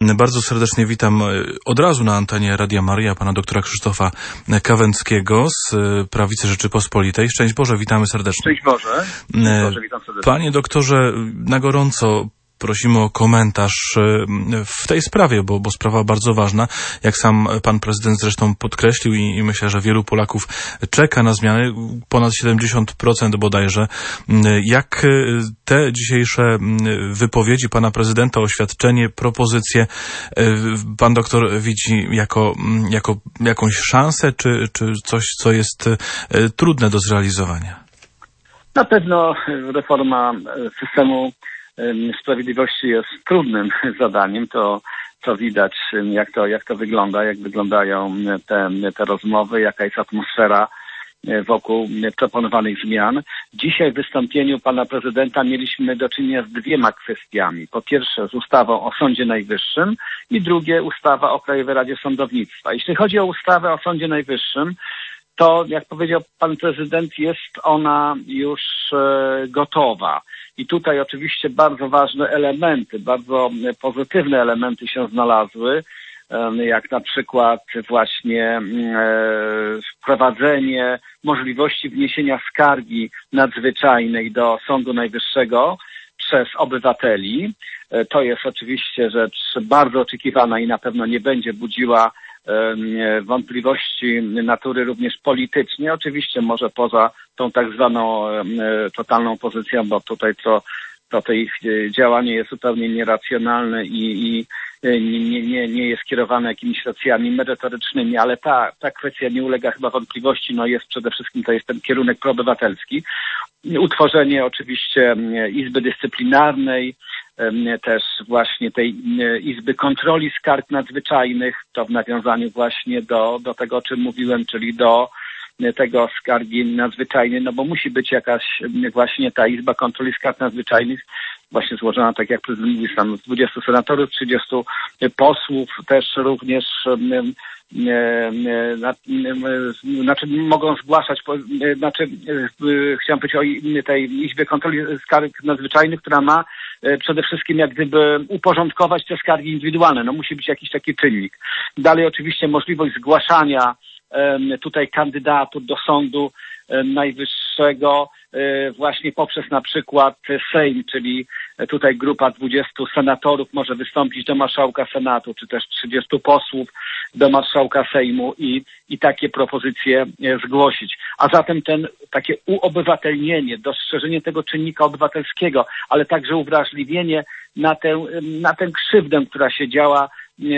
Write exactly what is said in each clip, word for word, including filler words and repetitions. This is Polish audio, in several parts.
Bardzo serdecznie witam od razu na antenie Radia Maryja pana doktora Krzysztofa Kawęckiego z Prawicy Rzeczypospolitej. Szczęść Boże, witamy serdecznie. Szczęść Boże. Szczęść Boże, witam serdecznie. Panie doktorze, na gorąco prosimy o komentarz w tej sprawie, bo, bo sprawa bardzo ważna. Jak sam pan prezydent zresztą podkreślił i, i myślę, że wielu Polaków czeka na zmiany, ponad siedemdziesiąt procent bodajże. Jak te dzisiejsze wypowiedzi pana prezydenta, oświadczenie, propozycje pan doktor widzi jako, jako jakąś szansę, czy, czy coś, co jest trudne do zrealizowania? Na pewno reforma systemu sprawiedliwości jest trudnym zadaniem. To, to widać, jak to, jak to wygląda, jak wyglądają te, te rozmowy, jaka jest atmosfera wokół proponowanych zmian. Dzisiaj w wystąpieniu pana prezydenta mieliśmy do czynienia z dwiema kwestiami. Po pierwsze z ustawą o Sądzie Najwyższym i drugie ustawa o Krajowej Radzie Sądownictwa. Jeśli chodzi o ustawę o Sądzie Najwyższym, to jak powiedział pan prezydent, jest ona już e, gotowa. I tutaj oczywiście bardzo ważne elementy, bardzo pozytywne elementy się znalazły, e, jak na przykład właśnie e, wprowadzenie możliwości wniesienia skargi nadzwyczajnej do Sądu Najwyższego przez obywateli. E, to jest oczywiście rzecz bardzo oczekiwana i na pewno nie będzie budziła wątpliwości natury również politycznej, oczywiście może poza tą tak zwaną totalną pozycją, bo tutaj to, to, to ich działanie jest zupełnie nieracjonalne i, i nie, nie, nie jest kierowane jakimiś racjami merytorycznymi, ale ta, ta kwestia nie ulega chyba wątpliwości, no jest przede wszystkim to jest ten kierunek proobywatelski. Utworzenie oczywiście Izby Dyscyplinarnej, też właśnie tej Izby Kontroli Skarg Nadzwyczajnych, to w nawiązaniu właśnie do, do tego, o czym mówiłem, czyli do tego skargi nadzwyczajnej, no bo musi być jakaś właśnie ta Izba Kontroli Skarg Nadzwyczajnych, właśnie złożona, tak jak prezydent mówił, tam z dwudziestu senatorów, trzydziestu posłów, też również znaczy mogą zgłaszać, znaczy chciałem powiedzieć o tej Izbie Kontroli Skarg Nadzwyczajnych, która ma przede wszystkim jak gdyby uporządkować te skargi indywidualne. No musi być jakiś taki czynnik. Dalej oczywiście możliwość zgłaszania tutaj kandydatów do Sądu Najwyższego właśnie poprzez na przykład Sejm, czyli tutaj grupa dwudziestu senatorów może wystąpić do marszałka Senatu, czy też trzydziestu posłów do marszałka Sejmu i, i takie propozycje zgłosić. A zatem ten takie uobywatelnienie, dostrzeżenie tego czynnika obywatelskiego, ale także uwrażliwienie na tę, na tę krzywdę, która się działa,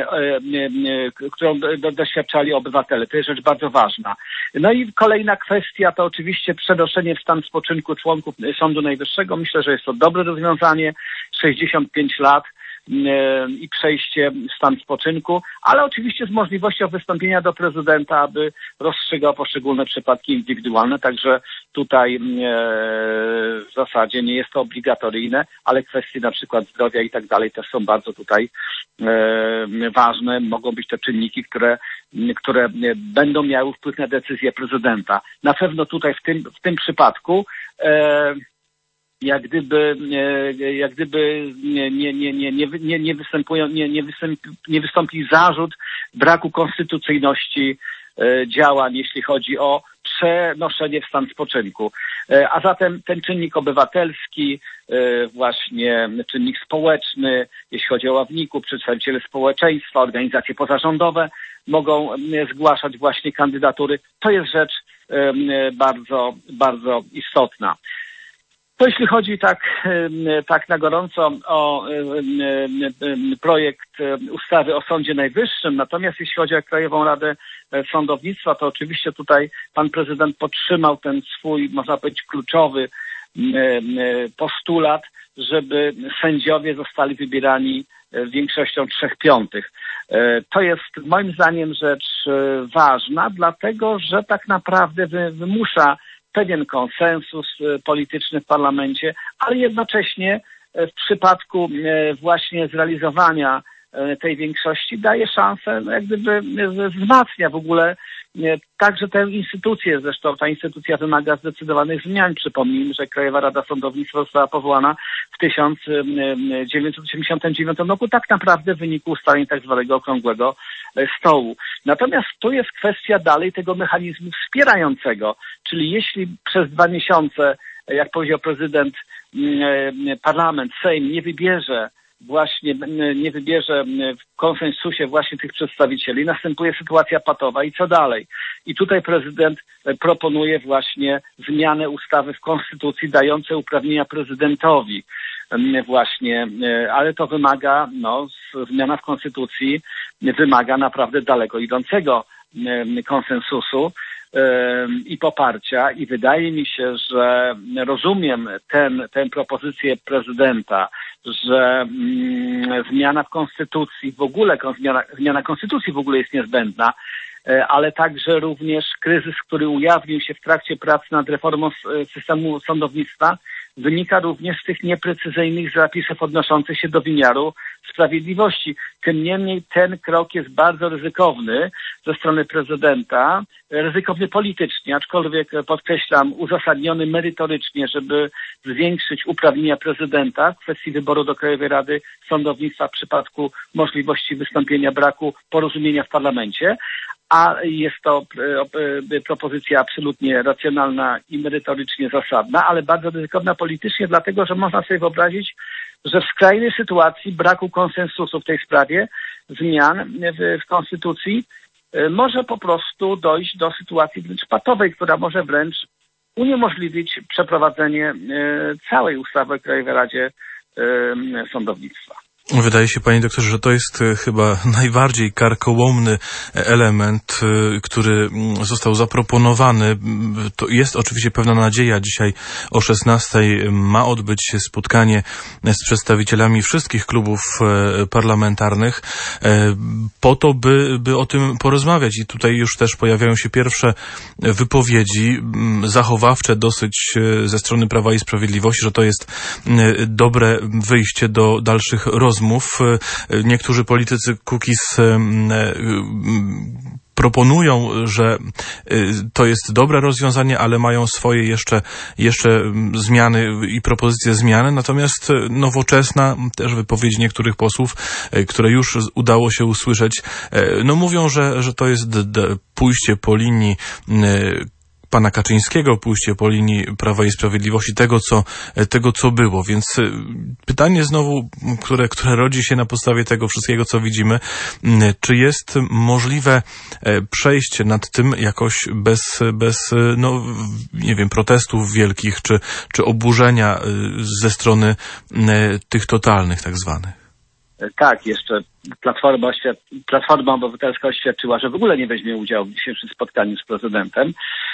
którą doświadczali obywatele. To jest rzecz bardzo ważna. No i kolejna kwestia to oczywiście przenoszenie w stan spoczynku członków Sądu Najwyższego. Myślę, że jest to dobre rozwiązanie. sześćdziesiąt pięć lat i przejście w stan spoczynku, ale oczywiście z możliwością wystąpienia do prezydenta, aby rozstrzygał poszczególne przypadki indywidualne, także tutaj w zasadzie nie jest to obligatoryjne, ale kwestie na przykład zdrowia i tak dalej też są bardzo tutaj ważne. Mogą być to czynniki, które, które będą miały wpływ na decyzję prezydenta. Na pewno tutaj w tym, w tym przypadku jak gdyby, jak gdyby nie, nie, nie, nie, nie, nie występują, nie, nie, wystąpi, nie wystąpi zarzut braku konstytucyjności działań, jeśli chodzi o przenoszenie w stan spoczynku. A zatem ten czynnik obywatelski, właśnie czynnik społeczny, jeśli chodzi o ławników, przedstawiciele społeczeństwa, organizacje pozarządowe mogą zgłaszać właśnie kandydatury. To jest rzecz bardzo, bardzo istotna. To jeśli chodzi tak, tak na gorąco o projekt ustawy o Sądzie Najwyższym, natomiast jeśli chodzi o Krajową Radę Sądownictwa, to oczywiście tutaj pan prezydent podtrzymał ten swój, można powiedzieć, kluczowy postulat, żeby sędziowie zostali wybierani większością trzech piątych. To jest moim zdaniem rzecz ważna, dlatego że tak naprawdę wymusza pewien konsensus polityczny w parlamencie, ale jednocześnie w przypadku właśnie zrealizowania tej większości daje szansę, jak gdyby wzmacnia w ogóle także tę instytucję, zresztą ta instytucja wymaga zdecydowanych zmian. Przypomnijmy, że Krajowa Rada Sądownictwa została powołana w tysiąc dziewięćset osiemdziesiątym dziewiątym roku, tak naprawdę w wyniku ustaleń tak zwanego okrągłego stołu. Natomiast tu jest kwestia dalej tego mechanizmu wspierającego, czyli jeśli przez dwa miesiące, jak powiedział prezydent, parlament, Sejm nie wybierze właśnie, nie wybierze w konsensusie właśnie tych przedstawicieli, następuje sytuacja patowa i co dalej? I tutaj prezydent proponuje właśnie zmianę ustawy w Konstytucji dające uprawnienia prezydentowi właśnie, ale to wymaga, no, zmiana w Konstytucji wymaga naprawdę daleko idącego konsensusu i poparcia i wydaje mi się, że rozumiem ten, tę propozycję prezydenta, że mm, zmiana w Konstytucji, w ogóle zmiana, zmiana Konstytucji w ogóle jest niezbędna, ale także również kryzys, który ujawnił się w trakcie prac nad reformą systemu sądownictwa, wynika również z tych nieprecyzyjnych zapisów odnoszących się do wymiaru sprawiedliwości. Tym niemniej ten krok jest bardzo ryzykowny ze strony prezydenta, ryzykowny politycznie, aczkolwiek podkreślam, uzasadniony merytorycznie, żeby zwiększyć uprawnienia prezydenta w kwestii wyboru do Krajowej Rady Sądownictwa w przypadku możliwości wystąpienia braku porozumienia w parlamencie. A jest to propozycja absolutnie racjonalna i merytorycznie zasadna, ale bardzo ryzykowna politycznie, dlatego że można sobie wyobrazić, że w skrajnej sytuacji braku konsensusu w tej sprawie zmian w, w Konstytucji może po prostu dojść do sytuacji wręcz patowej, która może wręcz uniemożliwić przeprowadzenie całej ustawy o Krajowej Radzie Sądownictwa. Wydaje się, panie doktorze, że to jest chyba najbardziej karkołomny element, który został zaproponowany. To jest oczywiście pewna nadzieja. Dzisiaj o szesnastej ma odbyć się spotkanie z przedstawicielami wszystkich klubów parlamentarnych po to, by, by o tym porozmawiać. I tutaj już też pojawiają się pierwsze wypowiedzi zachowawcze dosyć ze strony Prawa i Sprawiedliwości, że to jest dobre wyjście do dalszych rozmów. Niektórzy politycy Kukiz proponują, że to jest dobre rozwiązanie, ale mają swoje jeszcze, jeszcze zmiany i propozycje zmiany. Natomiast Nowoczesna, też wypowiedzi niektórych posłów, które już udało się usłyszeć, no mówią, że, że to jest d- d- pójście po linii pana Kaczyńskiego, pójście po linii Prawa i Sprawiedliwości, tego co, tego, co było. Więc pytanie znowu, które, które rodzi się na podstawie tego wszystkiego, co widzimy, czy jest możliwe przejście nad tym jakoś bez, bez no, nie wiem, protestów wielkich, czy, czy oburzenia ze strony tych totalnych tak zwanych? Tak, jeszcze Platforma, oświad- Platforma Obywatelska oświadczyła, że w ogóle nie weźmie udziału w dzisiejszym spotkaniu z prezydentem.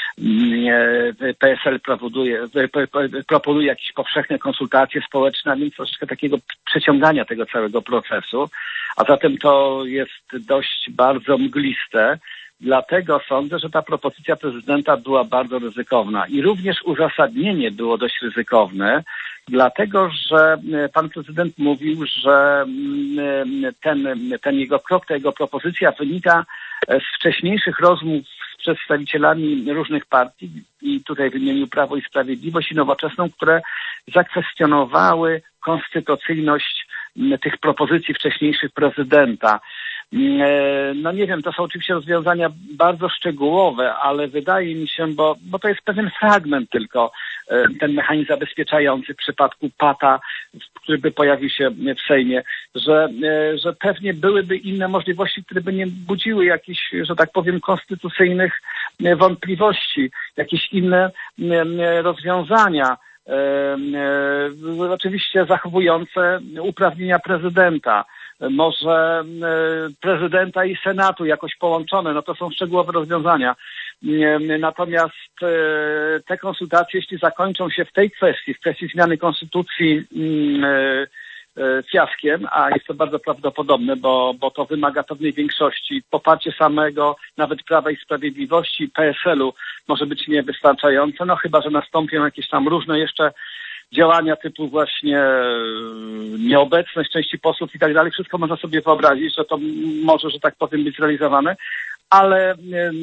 P S L proponuje, proponuje jakieś powszechne konsultacje społeczne, a więc troszeczkę takiego przeciągania tego całego procesu, a zatem to jest dość bardzo mgliste. Dlatego sądzę, że ta propozycja prezydenta była bardzo ryzykowna i również uzasadnienie było dość ryzykowne, dlatego że pan prezydent mówił, że ten, ten jego krok, ta jego propozycja wynika z wcześniejszych rozmów z przedstawicielami różnych partii i tutaj wymienił Prawo i Sprawiedliwość i Nowoczesną, które zakwestionowały konstytucyjność tych propozycji wcześniejszych prezydenta. No nie wiem, to są oczywiście rozwiązania bardzo szczegółowe, ale wydaje mi się, bo, bo to jest pewien fragment tylko, ten mechanizm zabezpieczający w przypadku Pata, który by pojawił się w Sejmie, że, że pewnie byłyby inne możliwości, które by nie budziły jakichś, że tak powiem, konstytucyjnych wątpliwości, jakieś inne rozwiązania, oczywiście zachowujące uprawnienia prezydenta. Może prezydenta i Senatu jakoś połączone, no to są szczegółowe rozwiązania. Natomiast te konsultacje, jeśli zakończą się w tej kwestii, w kwestii zmiany konstytucji fiaskiem, a jest to bardzo prawdopodobne, bo, bo to wymaga pewnej większości, poparcie samego nawet Prawa i Sprawiedliwości, P S L-u może być niewystarczające, no chyba że nastąpią jakieś tam różne jeszcze działania typu właśnie nieobecność części posłów i tak dalej. Wszystko można sobie wyobrazić, że to może, że tak powiem, być zrealizowane, ale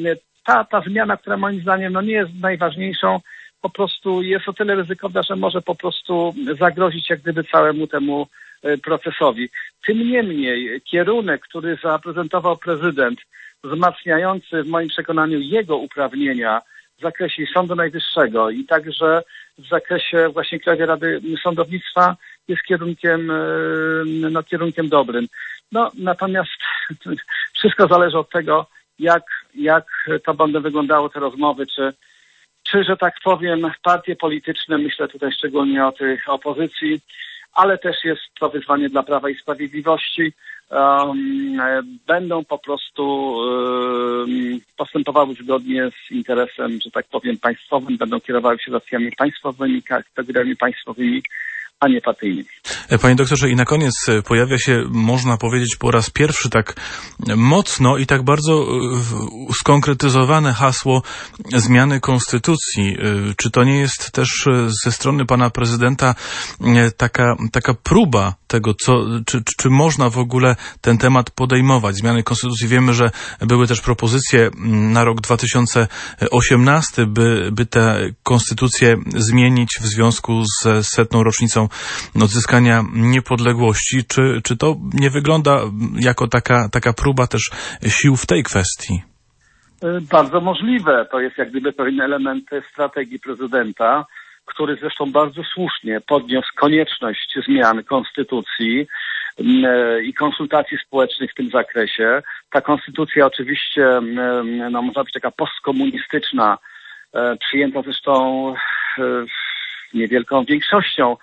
ta, ta zmiana, która moim zdaniem no, nie jest najważniejszą, po prostu jest o tyle ryzykowna, że może po prostu zagrozić jak gdyby całemu temu procesowi. Tym niemniej kierunek, który zaprezentował prezydent, wzmacniający w moim przekonaniu jego uprawnienia w zakresie Sądu Najwyższego i także w zakresie właśnie Krajowej Rady Sądownictwa jest kierunkiem, no, kierunkiem dobrym. No, natomiast wszystko zależy od tego, jak, jak to będą wyglądały te rozmowy, czy, czy, że tak powiem, partie polityczne, myślę tutaj szczególnie o tej opozycji, ale też jest to wyzwanie dla Prawa i Sprawiedliwości, um, będą po prostu um, postępowały zgodnie z interesem, że tak powiem, państwowym, będą kierowały się racjami państwowymi, kategoriami państwowymi, a nie partyjnymi. Panie doktorze, i na koniec pojawia się, można powiedzieć, po raz pierwszy tak mocno i tak bardzo skonkretyzowane hasło zmiany konstytucji. Czy to nie jest też ze strony pana prezydenta taka, taka próba tego, co, czy, czy, czy można w ogóle ten temat podejmować? Zmiany konstytucji. Wiemy, że były też propozycje na rok dwa tysiące osiemnasty, by, by tę konstytucję zmienić w związku z setną rocznicą odzyskania niepodległości. Czy, czy to nie wygląda jako taka, taka próba też sił w tej kwestii? Bardzo możliwe. To jest jak gdyby pewien element strategii prezydenta, który zresztą bardzo słusznie podniósł konieczność zmian konstytucji i konsultacji społecznych w tym zakresie. Ta konstytucja oczywiście, no, można być taka postkomunistyczna, przyjęta zresztą niewielką większością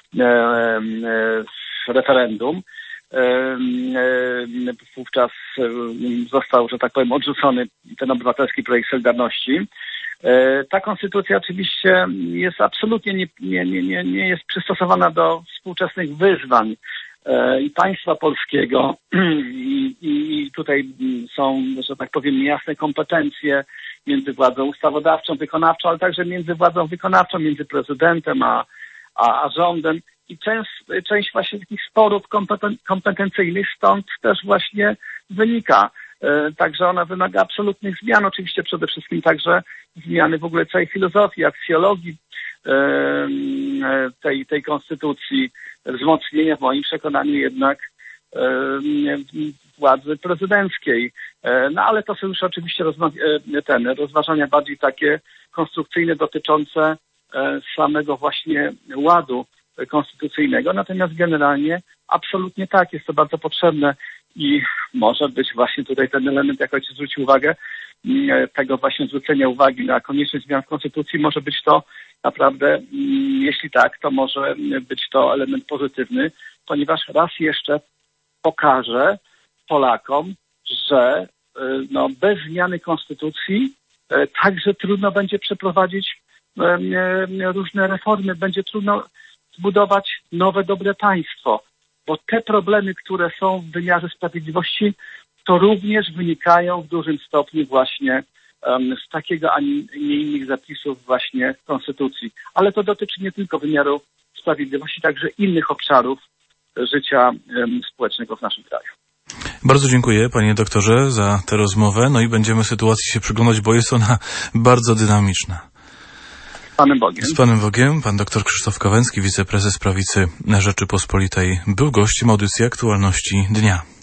w referendum. Wówczas został, że tak powiem, odrzucony ten obywatelski projekt Solidarności. Ta konstytucja oczywiście jest absolutnie nie, nie, nie, nie jest przystosowana do współczesnych wyzwań i państwa polskiego i, i tutaj są, że tak powiem, niejasne kompetencje między władzą ustawodawczą, wykonawczą, ale także między władzą wykonawczą, między prezydentem a, a, a rządem i część, część właśnie takich sporów kompeten, kompetencyjnych stąd też właśnie wynika. Także ona wymaga absolutnych zmian, oczywiście przede wszystkim także zmiany w ogóle całej filozofii, aksjologii tej, tej konstytucji, wzmocnienia w moim przekonaniu jednak władzy prezydenckiej. No ale to są już oczywiście rozma- ten, rozważania bardziej takie konstrukcyjne dotyczące samego właśnie ładu konstytucyjnego, natomiast generalnie absolutnie tak, jest to bardzo potrzebne i może być właśnie tutaj ten element, jak ojciec zwrócił uwagę, tego właśnie zwrócenia uwagi na konieczność zmian w konstytucji, może być to naprawdę, jeśli tak, to może być to element pozytywny, ponieważ raz jeszcze pokaże Polakom, że no, bez zmiany konstytucji także trudno będzie przeprowadzić różne reformy, będzie trudno zbudować nowe, dobre państwo, bo te problemy, które są w wymiarze sprawiedliwości, to również wynikają w dużym stopniu właśnie um, z takiego, a nie innych zapisów właśnie w Konstytucji. Ale to dotyczy nie tylko wymiaru sprawiedliwości, także innych obszarów życia um, społecznego w naszym kraju. Bardzo dziękuję, panie doktorze, za tę rozmowę. No i będziemy sytuacji się przyglądać, bo jest ona bardzo dynamiczna. Z Panem Bogiem. Z Panem Bogiem. Pan doktor Krzysztof Kawęcki, wiceprezes Prawicy Rzeczypospolitej, był gościem audycji Aktualności Dnia.